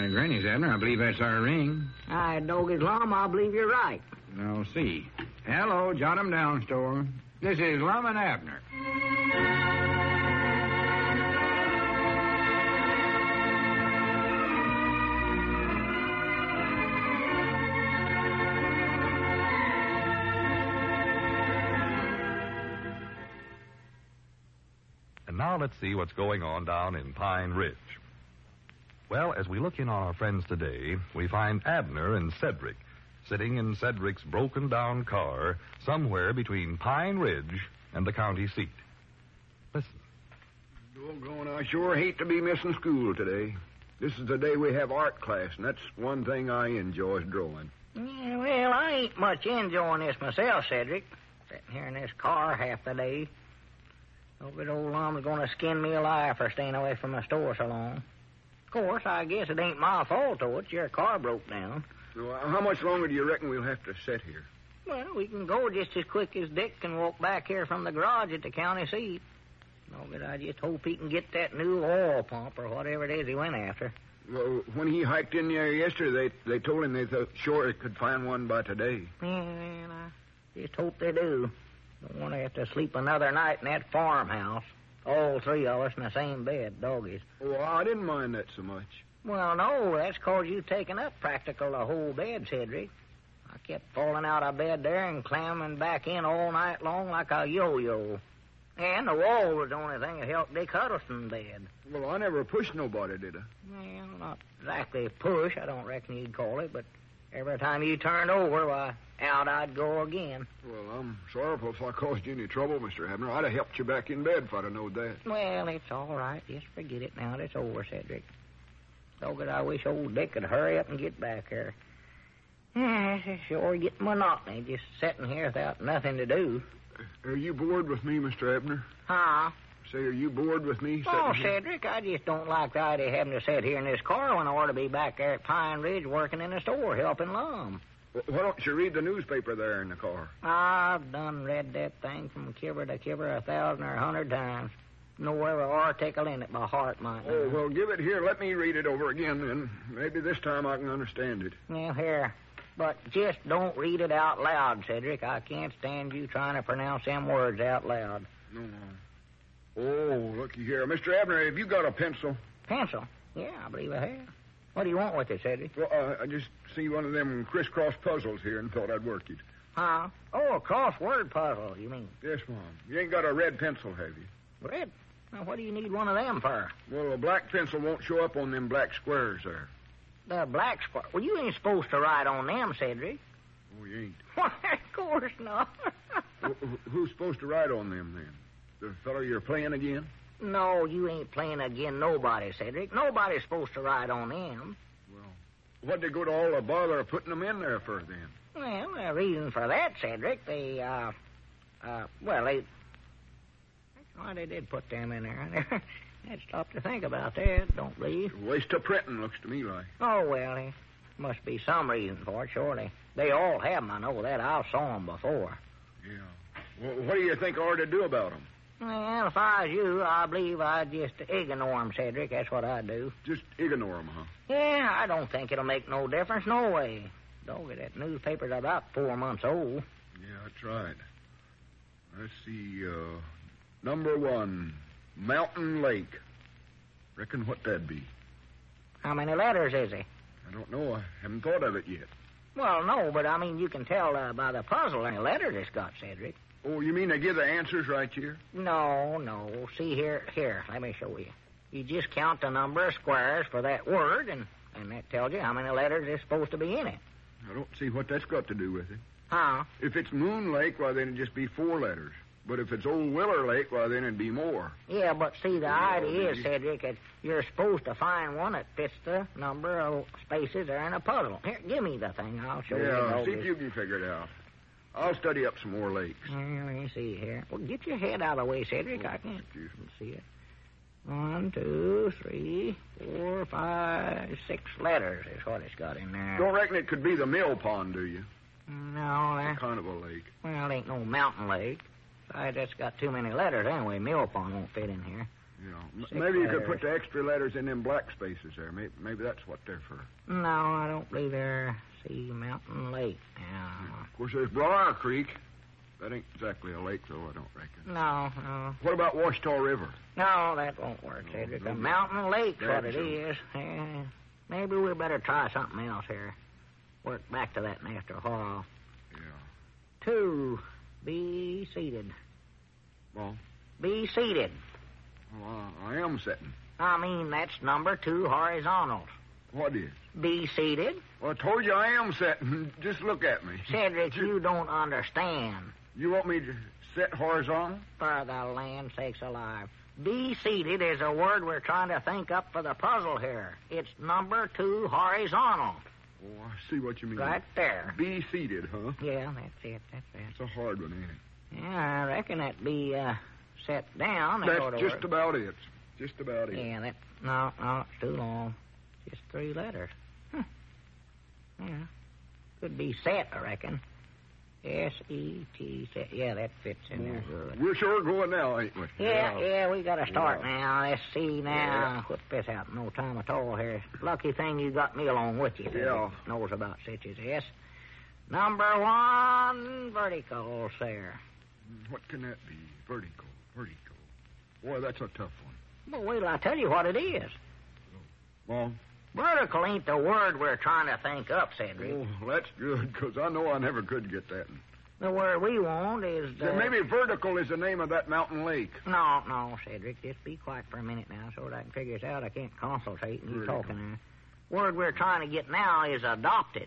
granny's, Abner. I believe that's our ring. Doggy's Lum, I believe you're right. I'll see. Hello, jot 'em down, store. This is Lum and Abner. And now let's see what's going on down in Pine Ridge. Well, as we look in on our friends today, we find Abner and Cedric sitting in Cedric's broken-down car somewhere between Pine Ridge and the county seat. Listen. Doggone, I sure hate to be missing school today. This is the day we have art class, and that's one thing I enjoy is drawing. Yeah, well, I ain't much enjoying this myself, Cedric. Sitting here in this car half the day. Oh, good old Lum's going to skin me alive for staying away from the store so long. Of course, I guess it ain't my fault, though. It's your car broke down. So, how much longer do you reckon we'll have to sit here? Well, we can go just as quick as Dick can walk back here from the garage at the county seat. No, but I just hope he can get that new oil pump or whatever it is he went after. Well, when he hiked in there yesterday, they told him they thought sure he could find one by today. Yeah, and I just hope they do. Don't want to have to sleep another night in that farmhouse. All three of us in the same bed, doggies. Oh, I didn't mind that so much. Well, no, that's 'cause you taken up practical the whole bed, Cedric. I kept falling out of bed there and clamming back in all night long like a yo-yo. And the wall was the only thing that helped Dick Huddleston bed. Well, I never pushed nobody, did I? Well, not exactly push, I don't reckon you'd call it, but every time you turned over, why, out I'd go again. Well, I'm sorrowful if I caused you any trouble, Mr. Abner. I'd have helped you back in bed if I'd have known that. Well, it's all right. Just forget it now. It's over, Cedric. So good I wish old Dick could hurry up and get back here. Yeah, it's sure getting monotony, just sitting here without nothing to do. Are you bored with me, Mr. Abner? Huh? Say, are you bored with me? Oh, Cedric, I just don't like the idea of having to sit here in this car when I ought to be back there at Pine Ridge working in the store helping Lum. Well, why don't you read the newspaper there in the car? I've done read that thing from cover to cover 1,000 or 100 times. Know every article in it by heart, mine. Oh, well, give it here. Let me read it over again, then. Maybe this time I can understand it. Yeah, here. But just don't read it out loud, Cedric. I can't stand you trying to pronounce them words out loud. No. Oh, looky here. Mr. Abner, have you got a pencil? Pencil? Yeah, I believe I have. What do you want with it, Cedric? Well, I just see one of them crisscross puzzles here and thought I'd work it. Huh? Oh, a crossword puzzle, you mean? Yes, Mom. You ain't got a red pencil, have you? Red? Now, what do you need one of them for? Well, a black pencil won't show up on them black squares there. The black square? Well, you ain't supposed to write on them, Cedric. Oh, you ain't? Why, of course not. Well, who's supposed to write on them, then? The fellow you're playing again? No, you ain't playing again nobody, Cedric. Nobody's supposed to write on them. Well, what'd they go to all the bother of putting them in there for, then? Well, the reason for that, Cedric, why they did put them in there. I'd stop to think about that, don't believe. A waste of printing, looks to me like. Oh, well, there must be some reason for it, surely. They all have them, I know that. I saw them before. Yeah. Well, what do you think I ought to do about them? Well, if I was you, I believe I'd just ignore them, Cedric. That's what I'd do. Just ignore them, huh? Yeah, I don't think it'll make no difference, no way. Doggy, that newspaper's about 4 months old. Yeah, that's right. Let's see, number 1, Mountain Lake. Reckon what that'd be. How many letters is he? I don't know. I haven't thought of it yet. Well, no, but I mean, you can tell by the puzzle how many letters it's got, Cedric. Oh, you mean they give the answers right here? No. See here, let me show you. You just count the number of squares for that word, and that tells you how many letters is supposed to be in it. I don't see what that's got to do with it. Huh? If it's Moon Lake, well, then it'd just be 4 letters. But if it's Old Willer Lake, well, then it'd be more. Yeah, but see, the idea is, Cedric, that you're supposed to find one that fits the number of spaces there in a puzzle. Here, give me the thing. I'll show you. Yeah, see if you can figure it out. I'll study up some more lakes. Well, let me see here. Well, get your head out of the way, Cedric. I can't see it. 1, 2, 3, 4, 5, 6 letters is what it's got in there. Don't reckon it could be the Mill Pond, do you? No, What kind of a lake? Well, it ain't no mountain lake. Besides, that's got too many letters anyway. Mill Pond won't fit in here. Yeah. 6 Maybe you could letters. put the extra letters in them black spaces there. Maybe that's what they're for. No, I don't believe there. See, Mountain Lake. Now. Of course, there's Briar Creek. That ain't exactly a lake, though, I don't reckon. No. What about Washita River? No, that won't work, Cedric. A Mountain Lake's what it is. Yeah. Maybe we better try something else here. Work back to that after a while. Yeah. 2. Be seated. Well, Be seated. I am sitting. I mean, that's number 2 horizontals. What is? Be seated. Well, I told you I am sitting. Just look at me. Cedric, you don't understand. You want me to sit horizontal? For the land sakes alive. Be seated is a word we're trying to think up for the puzzle here. It's number 2 horizontal. Oh, I see what you mean. Right there. Be seated, huh? Yeah, that's it. It's a hard one, ain't it? Yeah, I reckon that'd be set down. That's oughta just work. about it. Just about it. Yeah, no, it's too long. Just 3 letters. Yeah. Could be set, I reckon. S-E-T, set. Yeah, that fits in there good. We're sure going now, ain't we? Yeah, we got to start Yeah. now. Let's see now. Put this out in no time at all here. Lucky thing you got me along with you. Yeah. Knows about such as this. Number 1, verticals there. What can that be? Vertical. Boy, that's a tough one. Well, wait till I tell you what it is. Well, Vertical ain't the word we're trying to think up, Cedric. oh, that's good, because I know I never could get that. The word we want is the... Maybe vertical is the name of that mountain lake. No, Cedric. Just be quiet for a minute now so that I can figure this out. I can't concentrate and you Vertical. talking there. Word we're trying to get now is adopted.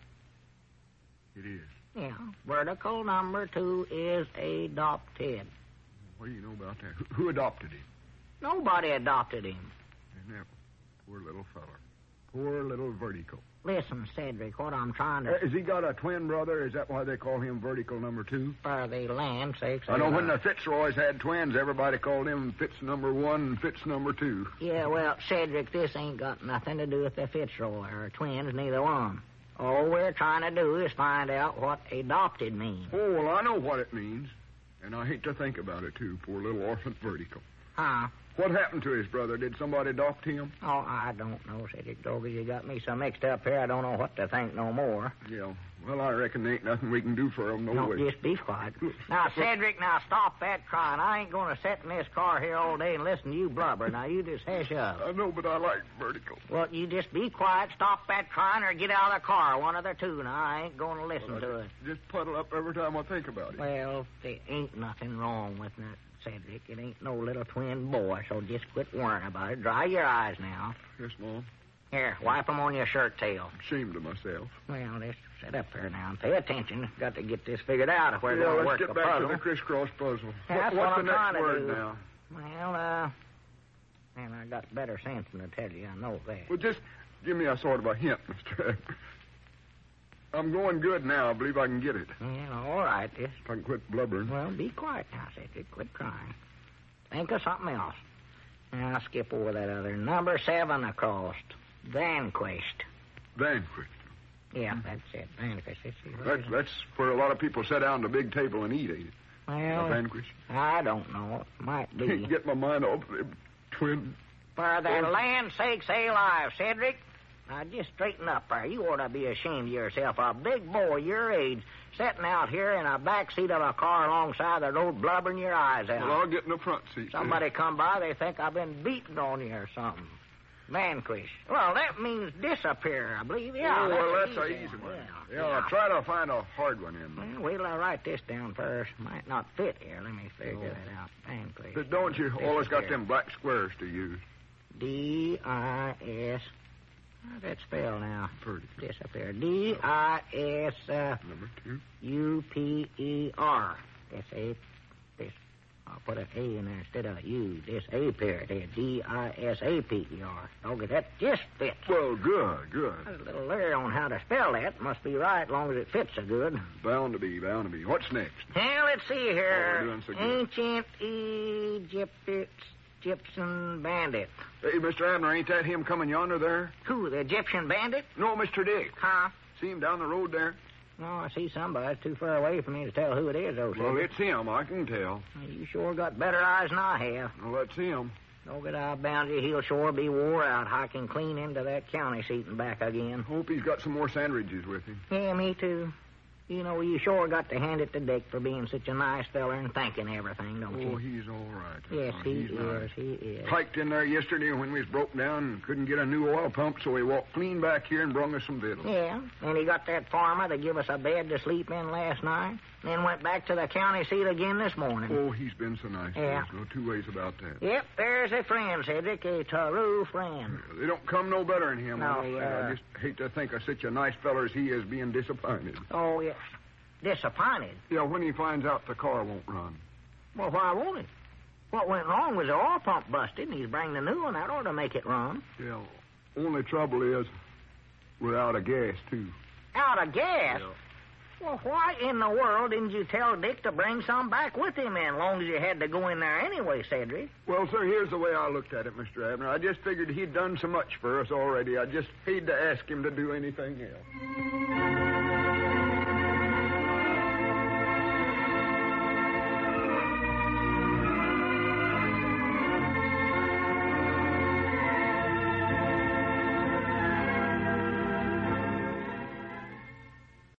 It is. Yeah. Vertical number 2 is adopted. What do you know about that? Who adopted him? Nobody adopted him. Isn't that poor little feller? Poor little vertical. Listen, Cedric, what I'm trying to... Has he got a twin brother? Is that why they call him vertical number 2? For the land sakes... I know when the Fitzroys had twins, everybody called him Fitz number 1 and Fitz number 2. Yeah, well, Cedric, this ain't got nothing to do with the Fitzroy or twins, neither one. All we're trying to do is find out what adopted means. Oh, well, I know what it means. And I hate to think about it, too. Poor little orphan vertical. Huh? What happened to his brother? Did somebody adopt him? Oh, I don't know, Cedric Doggy. You got me so mixed up here, I don't know what to think no more. Yeah. Well, I reckon there ain't nothing we can do for him, no way. Just be quiet. Now, Cedric, stop that crying. I ain't going to sit in this car here all day and listen to you blubber. Now, you just hush up. I know, but I like vertical. Well, you just be quiet, stop that crying, or get out of the car, one of the two. Now, I ain't going to listen to it. Just puddle up every time I think about it. Well, there ain't nothing wrong with that, Cedric. It ain't no little twin boy, so just quit worrying about it. Dry your eyes now. Yes, Mom. Here, wipe 'em on your shirt tail. Ashamed of myself. Well, let's sit up here now and pay attention. Got to get this figured out if we're going to let's work get the back puzzle. to the crisscross puzzle. That's What's what the I'm next trying to word do. now? Well, man, I got better sense than to tell you. I know that. Well, just give me a sort of a hint, Mr. Ed. I'm going good now. I believe I can get it. Yeah, all right. Just, If I can quit blubbering. well, be quiet now, Cedric. Quit crying. Think of something else. Now, I'll skip over that other. Number 7 across. Vanquished. Vanquished. Yeah, that's it. Vanquished. Let's see, where is it? That's where a lot of people sit down at a big table and eat, ain't it? Well, Vanquished. I don't know. It might Can't be. get my mind off them twin. For the land's sake, say alive, Cedric. Now, just straighten up there. You ought to be ashamed of yourself. A big boy your age sitting out here in a back seat of a car alongside the road blubbering your eyes out. Well, I'll get in the front seat. Somebody come by, they think I've been beating on you or something. Vanquish. Well, that means disappear, I believe. Yeah, Oh, well, that's an an easy one. Yeah. I'll try to find a hard one in there. Well, wait till I write this down first. Might not fit here. Let me figure that out. Vanquish. But don't you always got Disappear. them black squares to use? D-I-S. How's that spell now? Vertical. Disappear. D-I-S... Number 2. U-P-E-R. That's a... This. I'll put an A in there instead of a U. This A period there. D-I-S-A-P-E-R. Okay, that just fits. Well, good. There's a little leery on how to spell that. Must be right as long as it fits so good. Bound to be. What's next? Well, let's see Oh, here. we're doing so good. Ancient Egyptian bandit. Hey, Mr. Abner, ain't that him coming yonder there? Who, the Egyptian bandit? No, Mr. Dick. Huh? See him down the road there? No, I see somebody. It's too far away for me to tell who it is, though, Well, Cedric. it's him. I can tell. You sure got better eyes than I have. Well, that's him. No good, I'll bound you he'll sure be wore out hiking clean into that county seat and back again. Hope he's got some more sandwiches with him. Yeah, me too. You know, you sure got to hand it to Dick for being such a nice feller and thanking everything, don't you? Oh, he's all right. Yes, he He's is. nice. He is. Hiked in there yesterday when we was broke down and couldn't get a new oil pump, so he walked clean back here and brung us some victuals. Yeah, and he got that farmer to give us a bed to sleep in last night, then went back to the county seat again this morning. Oh, he's been so nice. Yeah. There's no two ways about that. Yep, there's a friend, Cedric, a true friend. They don't come no better than him. No, I just hate to think of such a nice feller as he is being disappointed. Oh, yes. Disappointed? Yeah, when he finds out the car won't run. Well, why won't it? What went wrong was the oil pump busted, and he's bringing the new one. That ought to make it run. Yeah, only trouble is we're out of gas, too. Out of gas? Yeah. Well, why in the world didn't you tell Dick to bring some back with him, then, long as you had to go in there anyway, Cedric? Well, sir, here's the way I looked at it, Mr. Abner. I just figured he'd done so much for us already. I just hate to ask him to do anything else.